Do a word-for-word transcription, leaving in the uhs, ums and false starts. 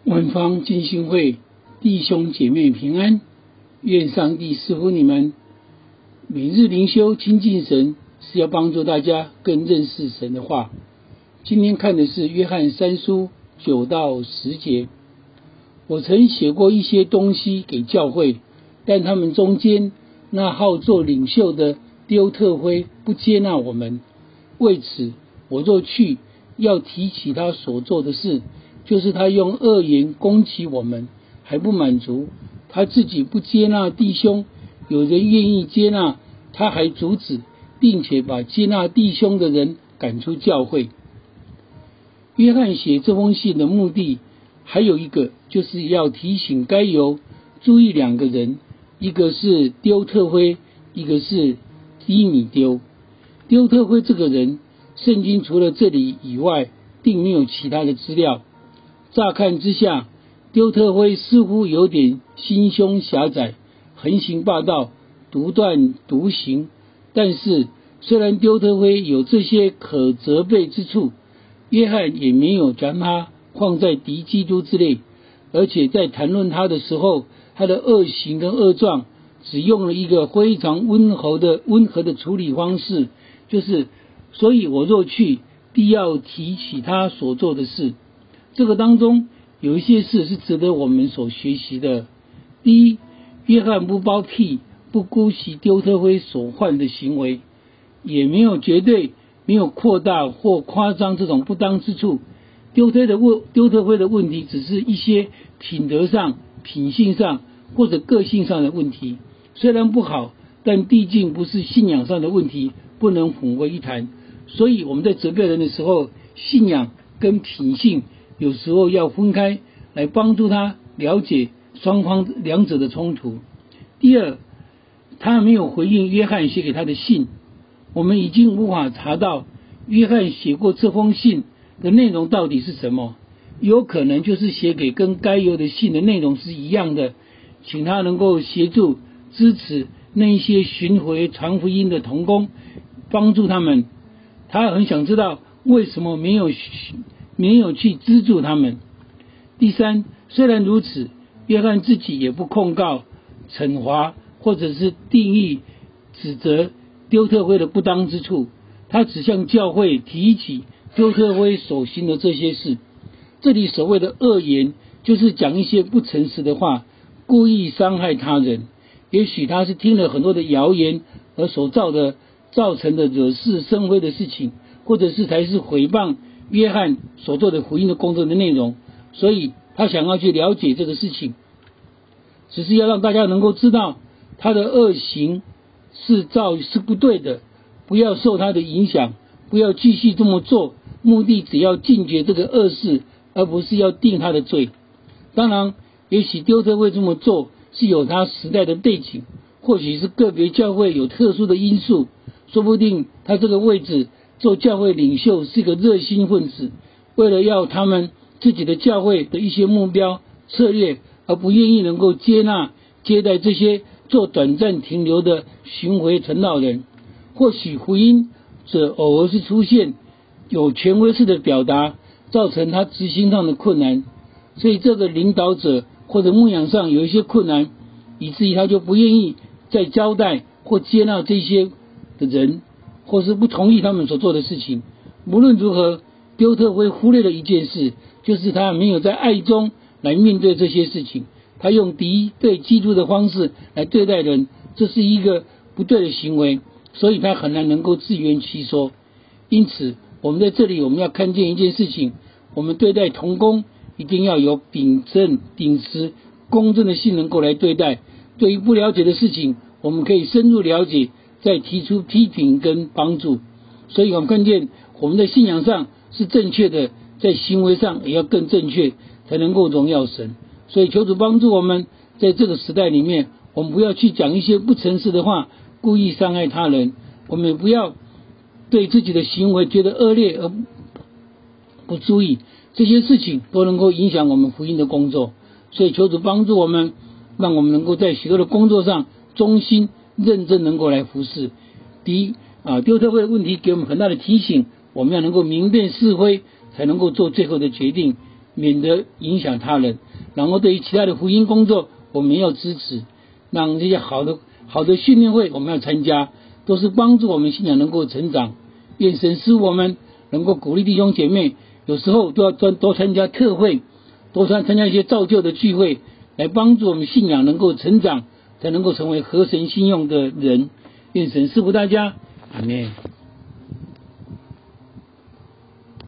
万方浸信会弟兄姐妹平安，愿上帝赐福你们。每日灵修亲近神，是要帮助大家更认识神的话。今天看的是约翰三书九到十节。我曾写过一些东西给教会，但他们中间那好做领袖的丢特灰不接纳我们。为此，我若去，要提起他所做的事，就是他用恶言攻击我们，还不满足，他自己不接纳弟兄，有人愿意接纳，他还阻止，并且把接纳弟兄的人赶出教会。约翰写这封信的目的还有一个，就是要提醒该犹注意两个人，一个是丢特灰，一个是低米丢。丢特灰这个人，圣经除了这里以外并没有其他的资料。乍看之下，丢特灰似乎有点心胸狭窄，横行霸道，独断独行。但是虽然丢特灰有这些可责备之处，约翰也没有将他放在敌基督之类，而且在谈论他的时候，他的恶行跟恶状只用了一个非常温和的温和的处理方式，就是所以我若去，必要提起他所做的事。这个当中有一些事是值得我们所学习的。第一，约翰不包庇不姑息丢特灰所犯的行为，也没有绝对没有扩大或夸张这种不当之处。丢特的问丢特灰的问题只是一些品德上、品性上或者个性上的问题，虽然不好，但毕竟不是信仰上的问题，不能混为一谈。所以我们在责备人的时候，信仰跟品性有时候要分开，来帮助他了解双方两者的冲突。第二，他没有回应约翰写给他的信，我们已经无法查到约翰写过这封信的内容到底是什么，有可能就是写给跟该犹的信的内容是一样的，请他能够协助支持那一些巡回传福音的同工，帮助他们。他很想知道为什么没有没有去资助他们。第三，虽然如此，约翰自己也不控告、惩罚或者是定义、指责丢特灰的不当之处，他只向教会提起丢特灰所行的这些事。这里所谓的恶言，就是讲一些不诚实的话，故意伤害他人。也许他是听了很多的谣言而所造的造成的惹是生非的事情，或者是才是诽谤约翰所做的福音的工作的内容，所以他想要去了解这个事情，只是要让大家能够知道他的恶行是造是不对的，不要受他的影响，不要继续这么做，目的只要禁绝这个恶事，而不是要定他的罪。当然，也许丢特灰这么做是有他时代的背景，或许是个别教会有特殊的因素，说不定他这个位置做教会领袖是个热心分子，为了要他们自己的教会的一些目标策略，而不愿意能够接纳接待这些做短暂停留的巡回传道人。或许福音者偶尔是出现有权威式的表达，造成他执行上的困难，所以这个领导者或者牧养上有一些困难，以至于他就不愿意再交代或接纳这些的人，或是不同意他们所做的事情。无论如何，丢特灰忽略了一件事，就是他没有在爱中来面对这些事情，他用敌对基督的方式来对待人，这是一个不对的行为，所以他很难能够自圆其说。因此我们在这里我们要看见一件事情，我们对待同工一定要有秉正秉持公正的性能够来对待。对于不了解的事情，我们可以深入了解，再提出批评跟帮助。所以我们看见我们在信仰上是正确的，在行为上也要更正确，才能够荣耀神。所以求主帮助我们，在这个时代里面，我们不要去讲一些不诚实的话，故意伤害他人。我们也不要对自己的行为觉得恶劣而不注意，这些事情都能够影响我们福音的工作。所以求主帮助我们，让我们能够在许多的工作上忠心认真，能够来服侍。第一啊，丢特灰的问题给我们很大的提醒，我们要能够明辨是非，才能够做最后的决定。 免得影响他人。然后对于其他的福音工作，我们要支持，让这些好的好的训练会我们要参加，都是帮助我们信仰能够成长。愿神使我们能够鼓励弟兄姐妹，有时候都要多多参加特会，多参参加一些造就的聚会，来帮助我们信仰能够成长，才能够成为合神心用的人。愿神赐福大家，阿们。